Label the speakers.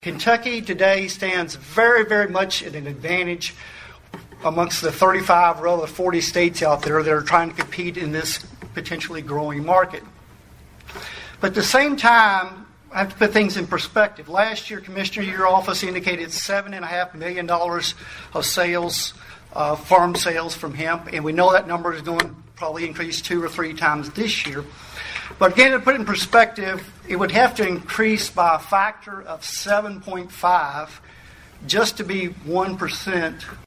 Speaker 1: Kentucky today stands very, very much at an advantage amongst the 35 or other 40 states out there that are trying to compete in this potentially growing market. But at the same time, I have to put things in perspective. Last year, Commissioner, your office indicated $7.5 million of sales, farm sales from hemp, and we know that number is going to probably increase 2 or 3 times this year. But again, to put it in perspective, it would have to increase by a factor of 7.5 just to be 1%